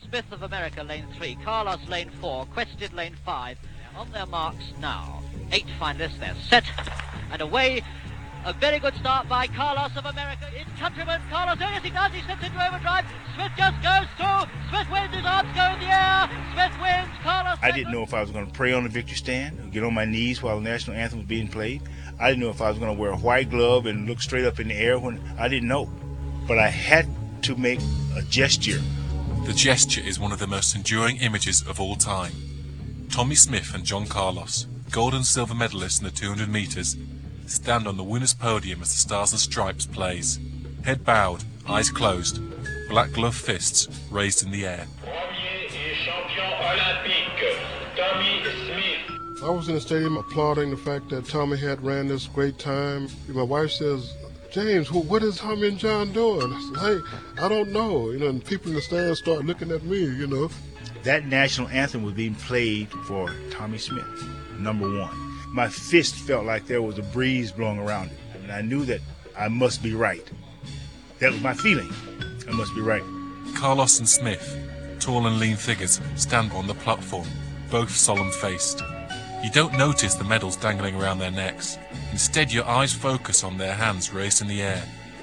Smith of America, lane 3, Carlos, lane 4, Quested, lane 5. On their marks now. 8 finalists, they're set, and away. A very good start by Carlos of America. His countryman, Carlos, oh yes he does, he slips into overdrive. Smith just goes through. Smith wins, his arms go in the air. Smith wins, Carlos. I didn't know if I was going to pray on the victory stand, or get on my knees while the national anthem was being played. I didn't know if I was going to wear a white glove and look straight up in the air when I didn't know. But I had to make a gesture. The gesture is one of the most enduring images of all time. Tommy Smith and John Carlos, gold and silver medalists in the 200 metres, stand on the winner's podium as the Stars and Stripes plays. Head bowed, eyes closed, black gloved fists raised in the air. I was in the stadium applauding the fact that Tommy had ran this great time. My wife says, James, what is Tommy and John doing? I said, hey, I don't know. And people in the stands start looking at me, That national anthem was being played for Tommy Smith, number 1. My fist felt like there was a breeze blowing around it, and I knew that I must be right. That was my feeling. I must be right. Carlos and Smith, tall and lean figures, stand on the platform, both solemn-faced. You don't notice the medals dangling around their necks. Instead, your eyes focus on their hands raised in the air.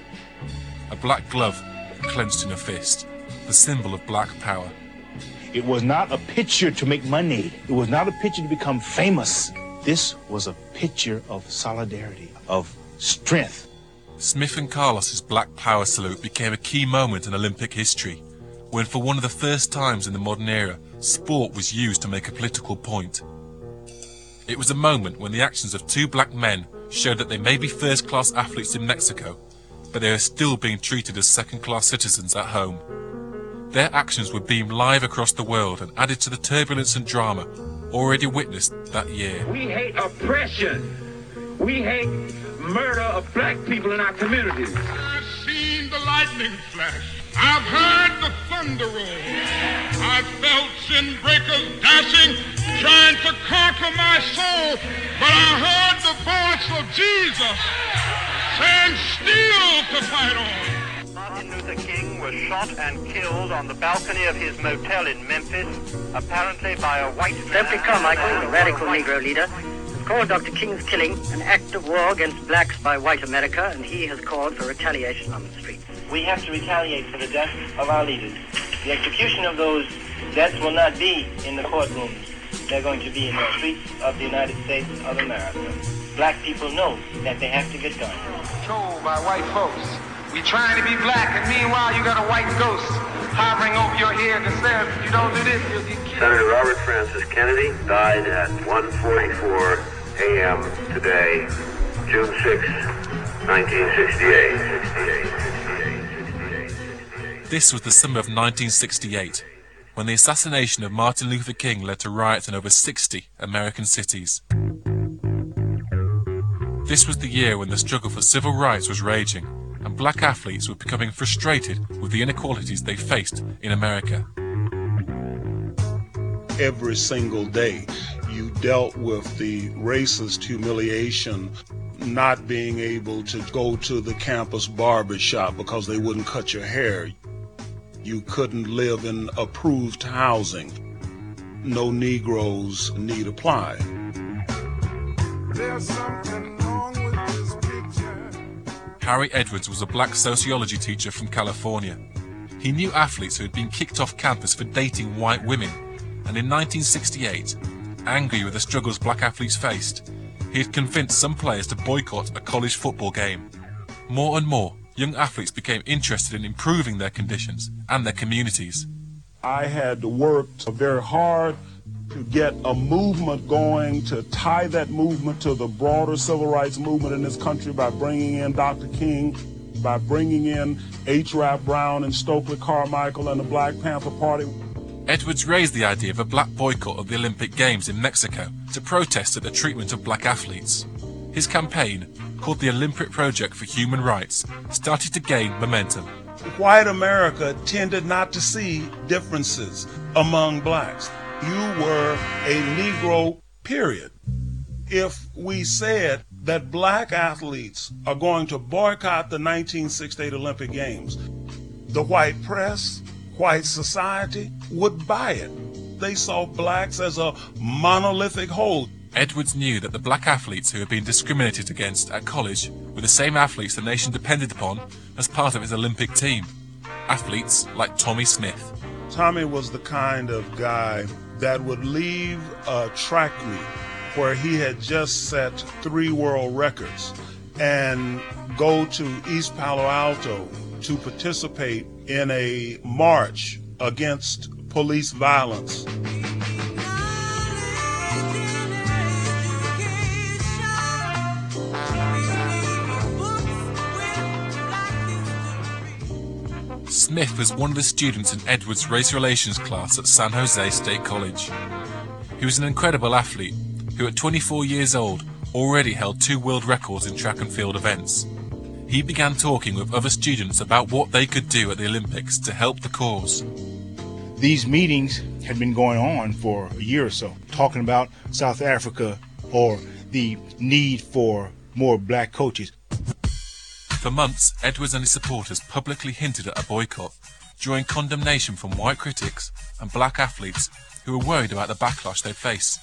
A black glove clenched in a fist, the symbol of black power. It was not a picture to make money. It was not a picture to become famous. This was a picture of solidarity, of strength. Smith and Carlos's Black Power salute became a key moment in Olympic history, when for one of the first times in the modern era, sport was used to make a political point. It was a moment when the actions of 2 black men showed that they may be first-class athletes in Mexico, but they are still being treated as second-class citizens at home. Their actions were beamed live across the world and added to the turbulence and drama already witnessed that year. We hate oppression. We hate murder of black people in our communities. I've seen the lightning flash. I've heard the thunder roll. I've felt sin breakers dashing, trying to conquer my soul. But I heard the voice of Jesus saying, still to fight on. Martin Luther King was shot and killed on the balcony of his motel in Memphis, apparently by a white man. Stokely Carmichael, the radical Negro leader, has called Dr. King's killing an act of war against blacks by white America, and he has called for retaliation on the streets. We have to retaliate for the death of our leaders. The execution of those deaths will not be in the courtrooms. They're going to be in the streets of the United States of America. Black people know that they have to get guns. Told by white folks, we trying to be black, and meanwhile you got a white ghost hovering over your head that says, if you don't do this, you'll get killed. Senator Robert Francis Kennedy died at 1:44 a.m. today, June 6, 1968. This was the summer of 1968, when the assassination of Martin Luther King led to riots in over 60 American cities. This was the year when the struggle for civil rights was raging, and black athletes were becoming frustrated with the inequalities they faced in America. Every single day, you dealt with the racist humiliation, not being able to go to the campus barber shop because they wouldn't cut your hair. You couldn't live in approved housing. No Negroes need apply. There's something wrong with this picture. Harry Edwards was a black sociology teacher from California. He knew athletes who had been kicked off campus for dating white women, and in 1968, angry with the struggles black athletes faced, he had convinced some players to boycott a college football game. More and more, young athletes became interested in improving their conditions and their communities. I had worked very hard to get a movement going, to tie that movement to the broader civil rights movement in this country by bringing in Dr. King, by bringing in H. Rap Brown and Stokely Carmichael and the Black Panther Party. Edwards raised the idea of a black boycott of the Olympic Games in Mexico to protest at the treatment of black athletes. His campaign, called the Olympic Project for Human Rights, started to gain momentum. White America tended not to see differences among blacks. You were a Negro, period. If we said that black athletes are going to boycott the 1968 Olympic Games, the white press white society would buy it. They saw blacks as a monolithic whole. Edwards knew that the black athletes who had been discriminated against at college were the same athletes the nation depended upon as part of its Olympic team. Athletes like Tommy Smith. Tommy was the kind of guy that would leave a track meet where he had just set 3 world records and go to East Palo Alto to participate in a march against police violence. Smith was one of the students in Edwards' race relations class at San Jose State College. He was an incredible athlete who at 24 years old already held 2 world records in track and field events. He began talking with other students about what they could do at the Olympics to help the cause. These meetings had been going on for a year or so, talking about South Africa or the need for more black coaches. For months, Edwards and his supporters publicly hinted at a boycott, drawing condemnation from white critics and black athletes who were worried about the backlash they'd face.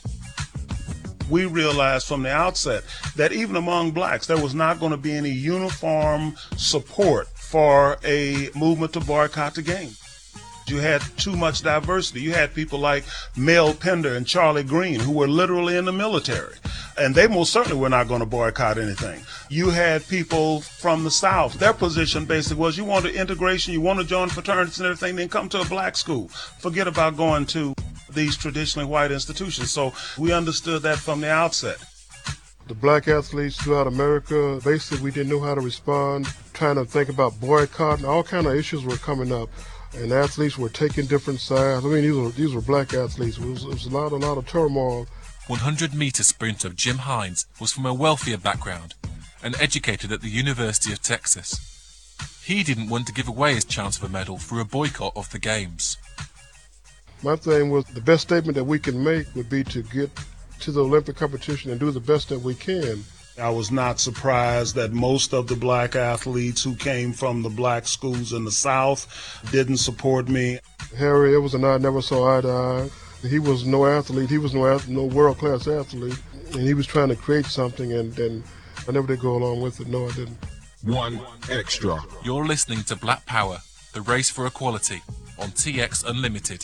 We realized from the outset that even among blacks, there was not going to be any uniform support for a movement to boycott the game. You had too much diversity. You had people like Mel Pender and Charlie Green, who were literally in the military, and they most certainly were not going to boycott anything. You had people from the South. Their position basically was, you want integration, you want to join fraternities and everything, then come to a black school. Forget about going to these traditionally white institutions. So we understood that from the outset. The black athletes throughout America, basically we didn't know how to respond, trying to think about boycotting. All kind of issues were coming up, and athletes were taking different sides. I mean, these were black athletes. It was a lot of turmoil. 100-meter sprinter Jim Hines was from a wealthier background and educated at the University of Texas. He didn't want to give away his chance of a medal through a boycott of the games. My thing was, the best statement that we can make would be to get to the Olympic competition and do the best that we can. I was not surprised that most of the black athletes who came from the black schools in the South didn't support me. Harry Edwards and I never saw eye to eye. He was no athlete. He was no world-class athlete, and he was trying to create something, and I never did go along with it. No, I didn't. One extra. You're listening to Black Power, the race for equality, on TX Unlimited.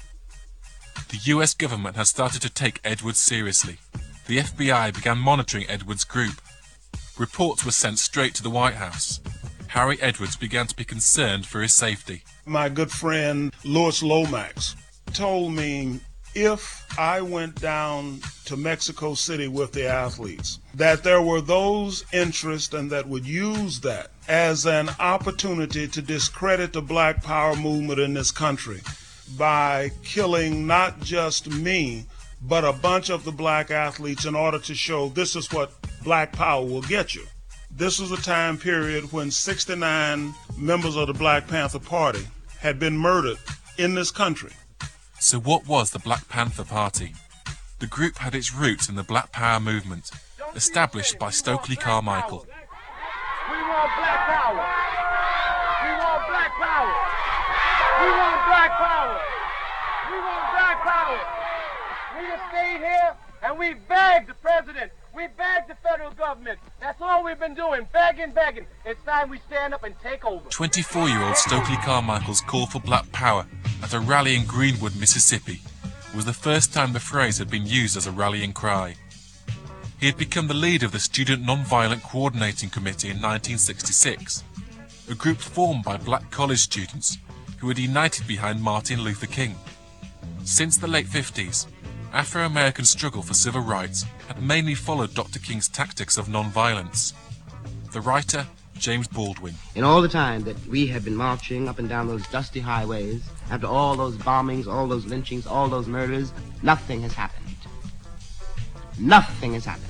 The US government has started to take Edwards seriously. The FBI began monitoring Edwards' group. Reports were sent straight to the White House. Harry Edwards began to be concerned for his safety. My good friend Louis Lomax told me if I went down to Mexico City with the athletes, that there were those interested and that would use that as an opportunity to discredit the Black Power movement in this country by killing not just me, but a bunch of the black athletes in order to show this is what Black Power will get you. This was a time period when 69 members of the Black Panther Party had been murdered in this country. So what was the Black Panther Party? The group had its roots in the Black Power movement, established by Stokely Carmichael. We want Black Power. We want Black Power. We want Black Power. We want Black Power. We have stayed here and we begged the president. We begged the federal government. That's all we've been doing, begging. It's time we stand up and take over. 24-year-old Stokely Carmichael's call for Black Power at a rally in Greenwood, Mississippi, was the first time the phrase had been used as a rallying cry. He had become the leader of the Student Nonviolent Coordinating Committee in 1966, a group formed by black college students who had united behind Martin Luther King. Since the late 50s, Afro-American struggle for civil rights had mainly followed Dr. King's tactics of nonviolence. The writer, James Baldwin. In all the time that we have been marching up and down those dusty highways, after all those bombings, all those lynchings, all those murders, nothing has happened. Nothing has happened.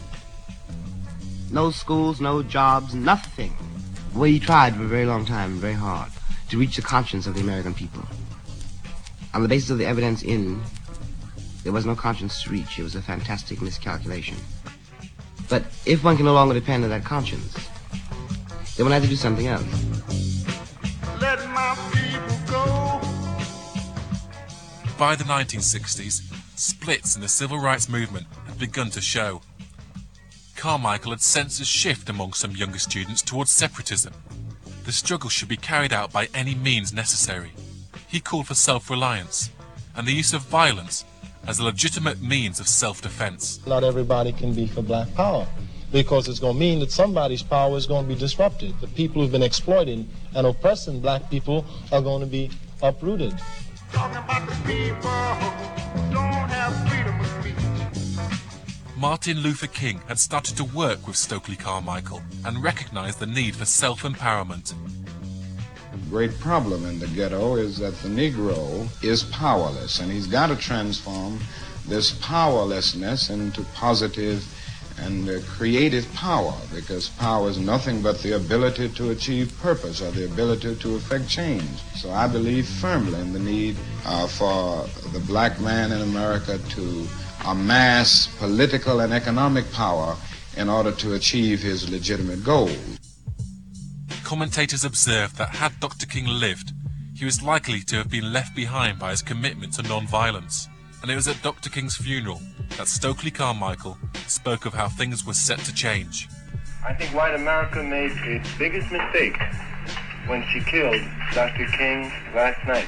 No schools, no jobs, nothing. We tried for a very long time, very hard, to reach the conscience of the American people. On the basis of the evidence there was no conscience to reach. It was a fantastic miscalculation. But if one can no longer depend on that conscience, then one has to do something else. Let my people go. by the 1960s, splits in the civil rights movement had begun to show. Carmichael had sensed a shift among some younger students towards separatism. The struggle should be carried out by any means necessary. He called for self-reliance and the use of violence as a legitimate means of self-defense. Not everybody can be for black power, because it's going to mean that somebody's power is going to be disrupted. The people who've been exploiting and oppressing black people are going to be uprooted. Talking about the people who don't have freedom of speech. Martin Luther King had started to work with Stokely Carmichael and recognized the need for self-empowerment. The great problem in the ghetto is that the Negro is powerless, and he's got to transform this powerlessness into positive and creative power, because power is nothing but the ability to achieve purpose or the ability to effect change. So I believe firmly in the need for the black man in America to amass political and economic power in order to achieve his legitimate goals. Commentators observed that had Dr. King lived, he was likely to have been left behind by his commitment to non-violence. And it was at Dr. King's funeral that Stokely Carmichael spoke of how things were set to change. I think white America made its biggest mistake when she killed Dr. King last night.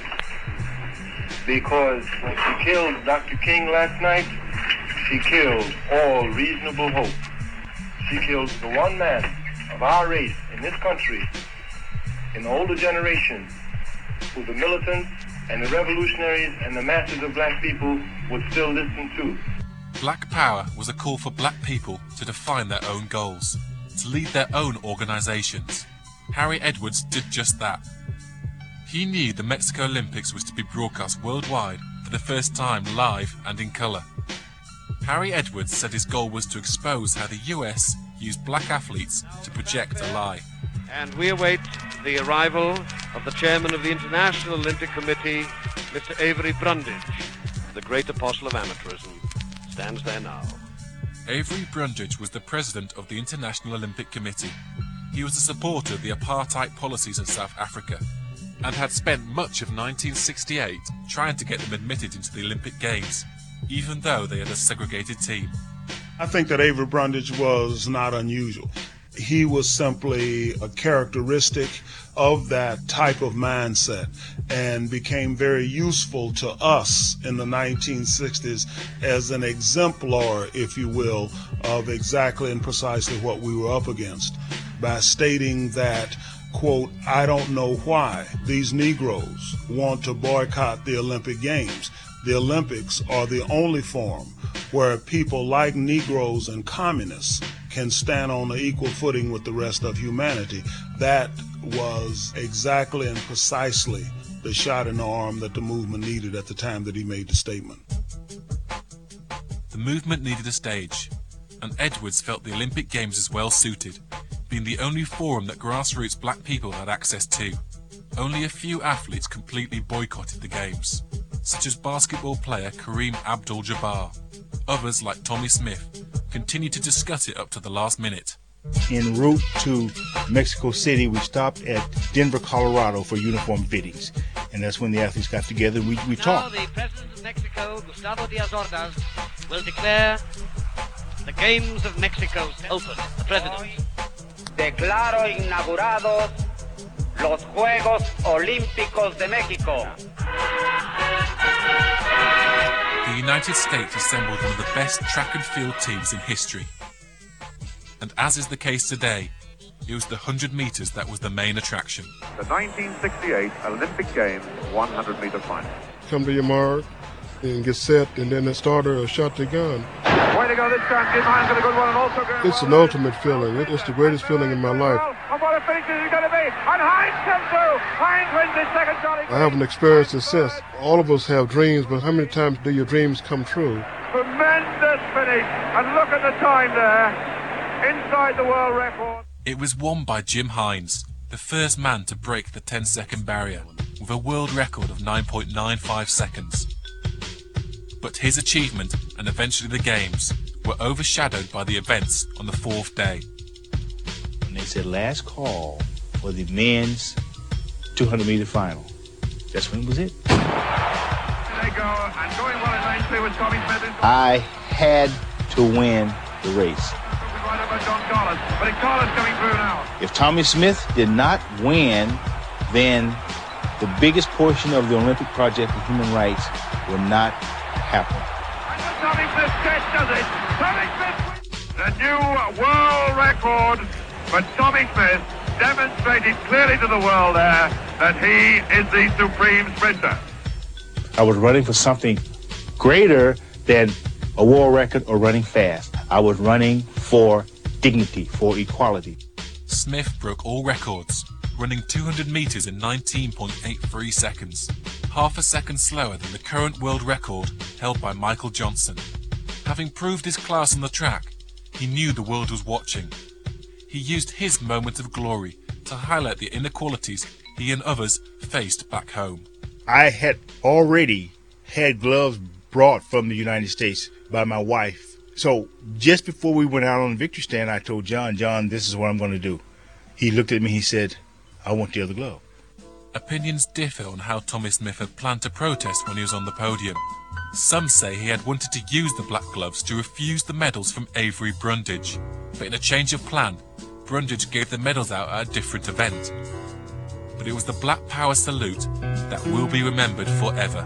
Because when she killed Dr. King last night, she killed all reasonable hope. She killed the one man of our race in this country, in the older generation, who the militants and the revolutionaries and the masses of black people would still listen to. Black Power was a call for black people to define their own goals, to lead their own organizations. Harry Edwards did just that. He knew the Mexico Olympics was to be broadcast worldwide for the first time live and in color. Harry Edwards said his goal was to expose how the US used black athletes to project a lie. And we await the arrival of the chairman of the International Olympic Committee, Mr. Avery Brundage. The great apostle of amateurism stands there now. Avery Brundage was the president of the International Olympic Committee. He was a supporter of the apartheid policies in South Africa and had spent much of 1968 trying to get them admitted into the Olympic Games, even though they had a segregated team. I think that Avery Brundage was not unusual. He was simply a characteristic of that type of mindset and became very useful to us in the 1960s as an exemplar, if you will, of exactly and precisely what we were up against by stating that, quote, I don't know why these Negroes want to boycott the Olympic Games. The Olympics are the only forum where people like Negroes and communists can stand on an equal footing with the rest of humanity. That was exactly and precisely the shot in the arm that the movement needed at the time that he made the statement. The movement needed a stage, and Edwards felt the Olympic Games as well suited, being the only forum that grassroots black people had access to. Only a few athletes completely boycotted the Games, such as basketball player Kareem Abdul-Jabbar. Others, like Tommy Smith, continued to discuss it up to the last minute. En route to Mexico City, we stopped at Denver, Colorado for uniform fittings. And that's when the athletes got together and we talked. Now the President of Mexico, Gustavo Díaz Ordaz, will declare the Games of Mexico open. The President. Declaro inaugurados los Juegos Olímpicos de México. The United States assembled one of the best track and field teams in history. And as is the case today, it was the 100 meters that was the main attraction. The 1968 Olympic Games 100-meter final. Come to your mark and get set, and then the starter shot the gun. Way to go this time. Jim Hines got a good one and also good. It's an ultimate feeling. It's the greatest feeling in my life. And what a finish is it going to be? And Hines comes through. Hines wins his second shot. I haven't experienced success. All of us have dreams, but how many times do your dreams come true? Tremendous finish. And look at the time there. Inside the world record. It was won by Jim Hines, the first man to break the 10-second barrier, with a world record of 9.95 seconds. But his achievement, and eventually the Games, were overshadowed by the events on the fourth day. And they said last call for the men's 200-meter final. That's when it was it. There they go. now, and going well in lane 2 with Tommy Smith. I had to win the race. Right over John Carlos, but Carlos coming through now. If Tommy Smith did not win, then the biggest portion of the Olympic Project for Human Rights will not happen. Tommy Smith does it. Tommy Smith, the new world record for Tommy Smith, demonstrated clearly to the world there that he is the supreme sprinter. I was running for something greater than a world record or running fast. I was running for dignity, for equality. Smith broke all records, running 200 meters in 19.83 seconds, half a second slower than the current world record held by Michael Johnson. Having proved his class on the track, he knew the world was watching. He used his moment of glory to highlight the inequalities he and others faced back home. I had already had gloves brought from the United States by my wife. So just before we went out on the victory stand, I told John, this is what I'm going to do. He looked at me, he said, I want the other glove. Opinions differ on how Tommy Smith had planned to protest when he was on the podium. Some say he had wanted to use the black gloves to refuse the medals from Avery Brundage, but in a change of plan, Brundage gave the medals out at a different event. But it was the Black Power salute that will be remembered forever.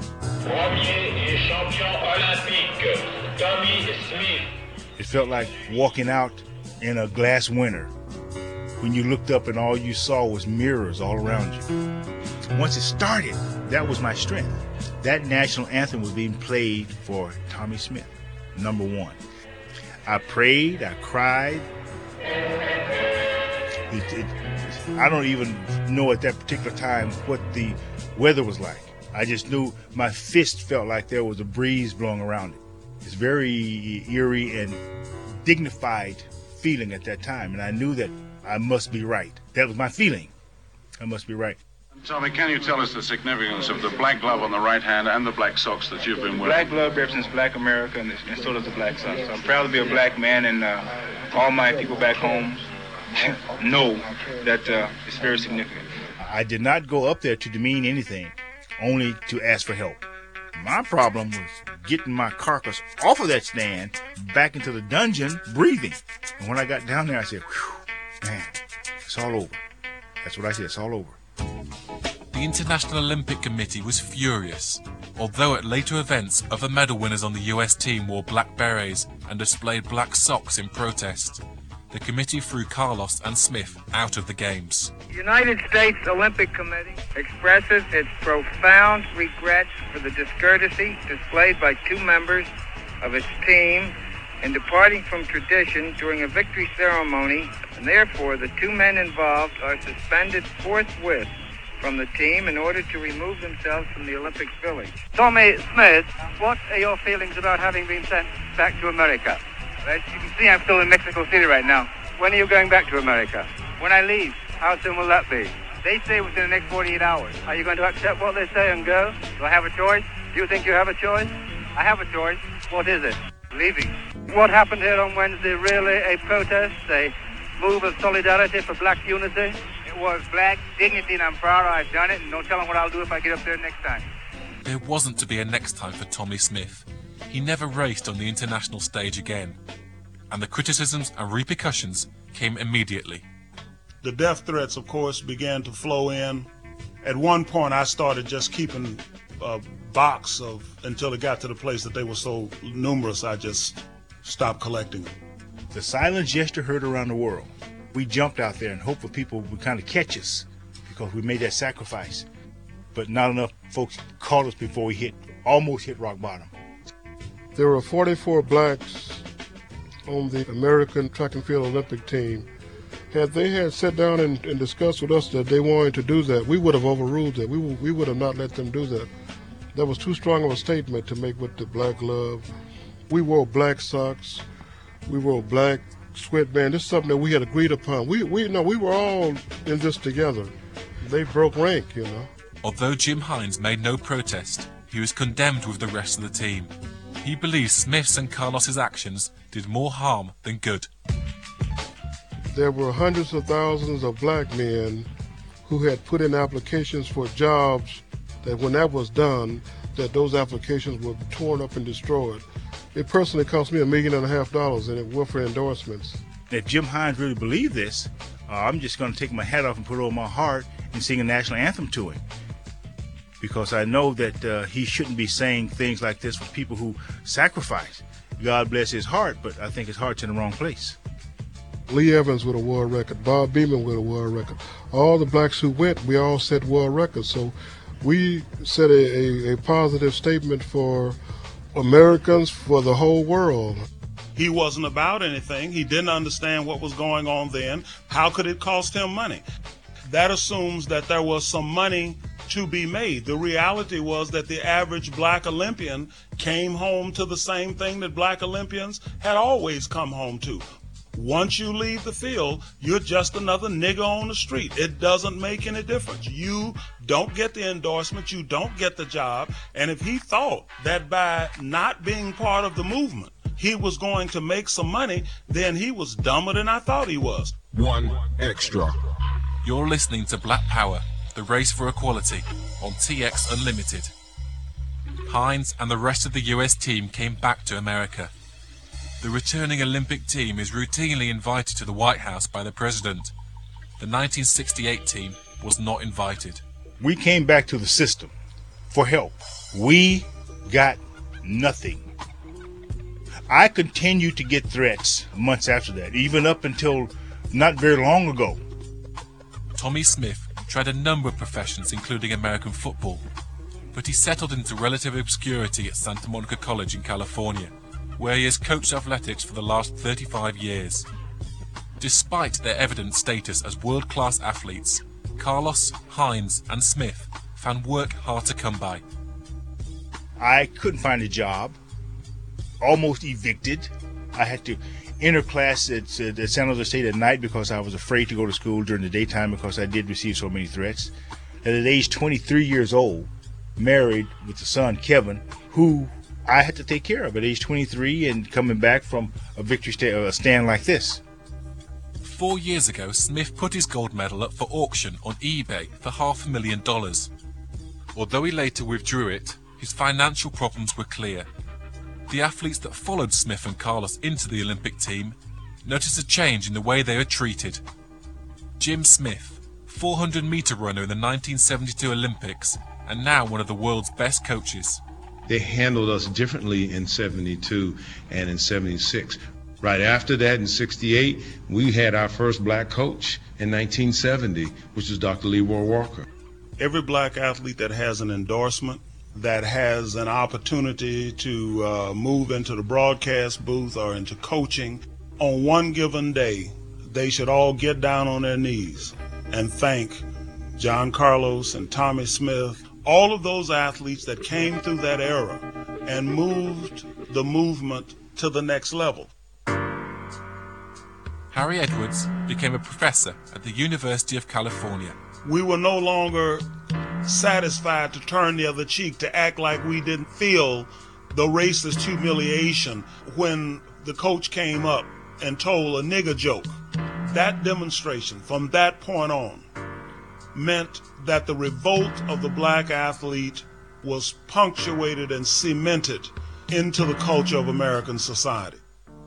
It felt like walking out in a glass winter when you looked up and all you saw was mirrors all around you. Once it started, that was my strength. That national anthem was being played for Tommy Smith, number one. I prayed, I cried. I don't even know at that particular time what the weather was like. I just knew my fist felt like there was a breeze blowing around it. It's very eerie and dignified feeling at that time, and I knew that I must be right. That was my feeling. I must be right. Tommy, can you tell us the significance of the black glove on the right hand and the black socks that you've been wearing? Black glove represents black America, and so does the black socks. So I'm proud to be a black man, and all my people back home know that it's very significant. I did not go up there to demean anything, only to ask for help. My problem was getting my carcass off of that stand, back into the dungeon, breathing. And when I got down there, I said, whew, man, it's all over. That's what I said, it's all over. The International Olympic Committee was furious. Although at later events, other medal winners on the US team wore black berets and displayed black socks in protest, the committee threw Carlos and Smith out of the Games. The United States Olympic Committee expresses its profound regret for the discourtesy displayed by two members of its team in departing from tradition during a victory ceremony, and therefore the two men involved are suspended forthwith from the team in order to remove themselves from the Olympic Village. Tommy Smith, what are your feelings about having been sent back to America? As you can see, I'm still in Mexico City right now. When are you going back to America? When I leave, How soon will that be? they say within the next 48 hours. Are you going to accept what they say and go? Do I have a choice? Do you think you have a choice? I have a choice. What is it? Leaving. What happened here on Wednesday really a protest, a move of solidarity for black unity? It was black dignity, and I'm proud I've done it, and don't tell them what I'll do if I get up there next time. There wasn't to be a next time for Tommy Smith. He never raced on the international stage again. And the criticisms and repercussions came immediately. The death threats, of course, began to flow in. At one point, I started just keeping a box of, until it got to the place that they were so numerous, I just stopped collecting them. The silent gesture heard around the world. We jumped out there and hoped for people would kind of catch us because we made that sacrifice. But not enough folks caught us before we almost hit rock bottom. There were 44 blacks on the American track and field Olympic team. Had they had sat down and discussed with us that they wanted to do that, we would have overruled that. We would have not let them do that. That was too strong of a statement to make with the black glove. We wore black socks. We wore black sweatband. This is something that we had agreed upon. We were all in this together. They broke rank, you know. Although Jim Hines made no protest, he was condemned with the rest of the team. He believes Smith's and Carlos's actions did more harm than good. There were hundreds of thousands of black men who had put in applications for jobs that when that was done, that those applications were torn up and destroyed. It personally cost me $1.5 million and it went for endorsements. If Jim Hines really believed this, I'm just going to take my hat off and put it over my heart and sing a national anthem to him. Because I know that he shouldn't be saying things like this for people who sacrifice. God bless his heart, but I think his heart's in the wrong place. Lee Evans with a world record, Bob Beamon with a world record. All the blacks who went, we all set world records. So we set a positive statement for Americans, for the whole world. He wasn't about anything. He didn't understand what was going on then. How could it cost him money? That assumes that there was some money to be made. The reality was that the average black Olympian came home to the same thing that black Olympians had always come home to. Once you leave the field, you're just another nigger on the street. It doesn't make any difference. You don't get the endorsement, you don't get the job, and if he thought that by not being part of the movement, he was going to make some money, then he was dumber than I thought he was. One extra. You're listening to Black Power, the race for equality, on TX Unlimited. Hines and the rest of the US team came back to America. The returning Olympic team is routinely invited to the White House by the president. The 1968 team was not invited. We came back to the system for help. We got nothing. I continued to get threats months after that, even up until not very long ago. Tommy Smith tried a number of professions, including American football, but he settled into relative obscurity at Santa Monica College in California, where he has coached athletics for the last 35 years. Despite their evident status as world-class athletes, Carlos, Hines and Smith found work hard to come by. I couldn't find a job, almost evicted. I had to enter class at San Jose State at night because I was afraid to go to school during the daytime because I did receive so many threats. And at age 23 years old, married with a son, Kevin, who I had to take care of at age 23 and coming back from a victory stand like this. 4 years ago, Smith put his gold medal up for auction on eBay for $500,000. Although he later withdrew it, his financial problems were clear. The athletes that followed Smith and Carlos into the Olympic team noticed a change in the way they were treated. Jim Smith, 400-meter runner in the 1972 Olympics, and now one of the world's best coaches. They handled us differently in 72 and in 76. Right after that, in 68, we had our first black coach in 1970, which was Dr. Leroy Walker. Every black athlete that has an endorsement, that has an opportunity to move into the broadcast booth or into coaching, on one given day, they should all get down on their knees and thank John Carlos and Tommy Smith, all of those athletes that came through that era and moved the movement to the next level. Harry Edwards became a professor at the University of California. We were no longer satisfied to turn the other cheek, to act like we didn't feel the racist humiliation when the coach came up and told a nigger joke. That demonstration from that point on meant that the revolt of the black athlete was punctuated and cemented into the culture of American society.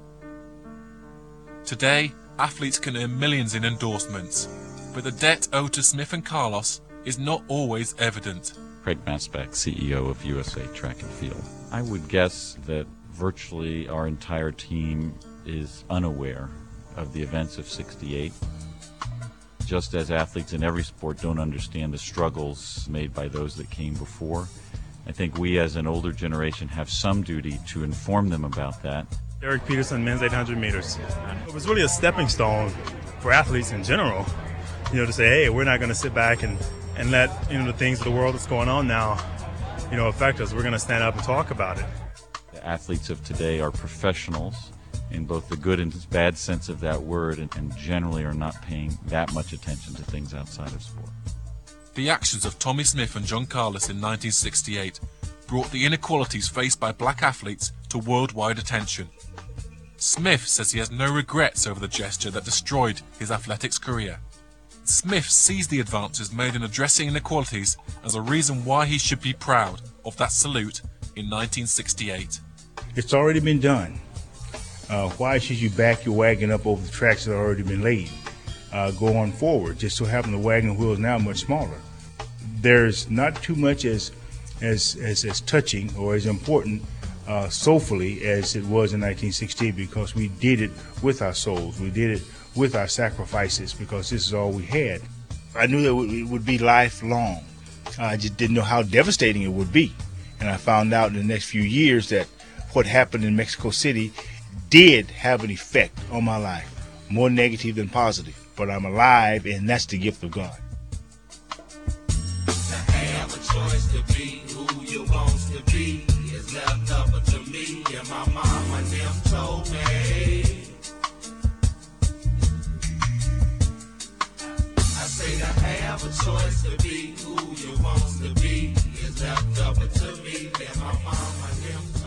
Today, athletes can earn millions in endorsements, but the debt owed to Smith and Carlos is not always evident. Craig Masbach, CEO of USA Track and Field. I would guess that virtually our entire team is unaware of the events of '68. Just as athletes in every sport don't understand the struggles made by those that came before, I think we as an older generation have some duty to inform them about that. Eric Peterson, men's 800 meters. It was really a stepping stone for athletes in general, to say, hey, we're not going to sit back and let, the things of the world that's going on now, affect us. We're going to stand up and talk about it. The athletes of today are professionals in both the good and bad sense of that word, and generally are not paying that much attention to things outside of sport. The actions of Tommy Smith and John Carlos in 1968 brought the inequalities faced by black athletes to worldwide attention. Smith says he has no regrets over the gesture that destroyed his athletics career. Smith sees the advances made in addressing inequalities as a reason why he should be proud of that salute in 1968. It's already been done. Why should you back your wagon up over the tracks that have already been laid? Go on forward. Just so happen the wagon wheels now are much smaller. There's not too much as touching or as important soulfully as it was in 1968, because we did it with our souls. We did it with our sacrifices, because this is all we had. I knew that it would be lifelong. I just didn't know how devastating it would be. And I found out in the next few years that what happened in Mexico City did have an effect on my life, more negative than positive. But I'm alive, and that's the gift of God. To have a choice to be who you want to be is left up to me, and my mama them told me. I say to have a choice to be who you want to be is left up to me, and my mama them told me.